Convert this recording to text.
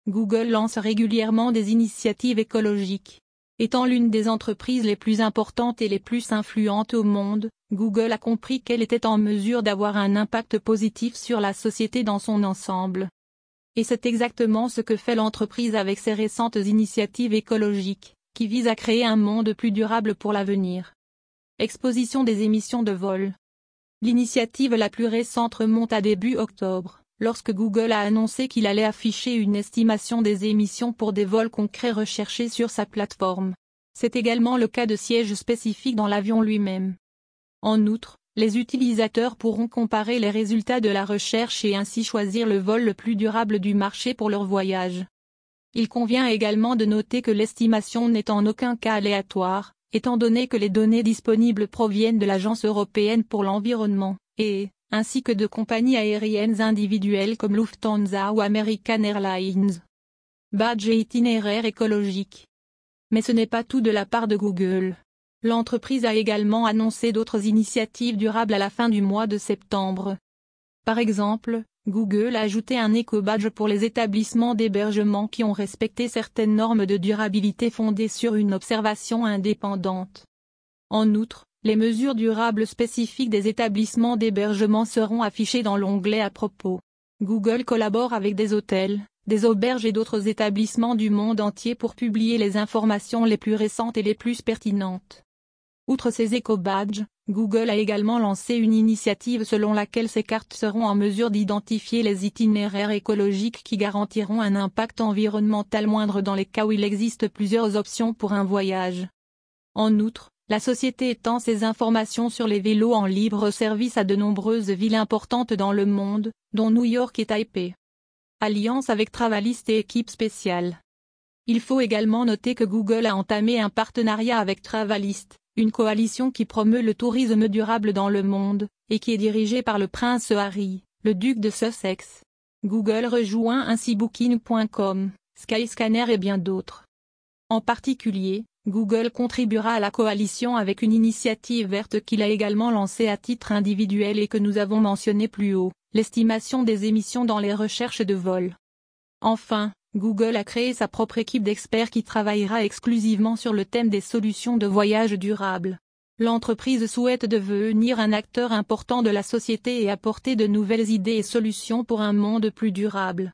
Google lance régulièrement des initiatives écologiques. Étant l'une des entreprises les plus importantes et les plus influentes au monde, Google a compris qu'elle était en mesure d'avoir un impact positif sur la société dans son ensemble. Et c'est exactement ce que fait l'entreprise avec ses récentes initiatives écologiques, qui visent à créer un monde plus durable pour l'avenir. Exposition des émissions de vol. L'initiative la plus récente remonte à début octobre, lorsque Google a annoncé qu'il allait afficher une estimation des émissions pour des vols concrets recherchés sur sa plateforme. C'est également le cas de sièges spécifiques dans l'avion lui-même. En outre, les utilisateurs pourront comparer les résultats de la recherche et ainsi choisir le vol le plus durable du marché pour leur voyage. Il convient également de noter que l'estimation n'est en aucun cas aléatoire, étant donné que les données disponibles proviennent de l'Agence européenne pour l'environnement, et, ainsi que de compagnies aériennes individuelles comme Lufthansa ou American Airlines. Badge et itinéraire écologique. Mais ce n'est pas tout de la part de Google. L'entreprise a également annoncé d'autres initiatives durables à la fin du mois de septembre. Par exemple, Google a ajouté un éco-badge pour les établissements d'hébergement qui ont respecté certaines normes de durabilité fondées sur une observation indépendante. En outre, les mesures durables spécifiques des établissements d'hébergement seront affichées dans l'onglet à propos. Google collabore avec des hôtels, des auberges et d'autres établissements du monde entier pour publier les informations les plus récentes et les plus pertinentes. Outre ces éco-badges, Google a également lancé une initiative selon laquelle ces cartes seront en mesure d'identifier les itinéraires écologiques qui garantiront un impact environnemental moindre dans les cas où il existe plusieurs options pour un voyage. En outre, la société étend ces informations sur les vélos en libre service à de nombreuses villes importantes dans le monde, dont New York et Taipei. Alliance avec Travalist et équipe spéciale. Il faut également noter que Google a entamé un partenariat avec Travalist, une coalition qui promeut le tourisme durable dans le monde, et qui est dirigée par le prince Harry, le duc de Sussex. Google rejoint ainsi Booking.com, Skyscanner et bien d'autres. En particulier, Google contribuera à la coalition avec une initiative verte qu'il a également lancée à titre individuel et que nous avons mentionnée plus haut, l'estimation des émissions dans les recherches de vol. Enfin, Google a créé sa propre équipe d'experts qui travaillera exclusivement sur le thème des solutions de voyage durables. L'entreprise souhaite devenir un acteur important de la société et apporter de nouvelles idées et solutions pour un monde plus durable.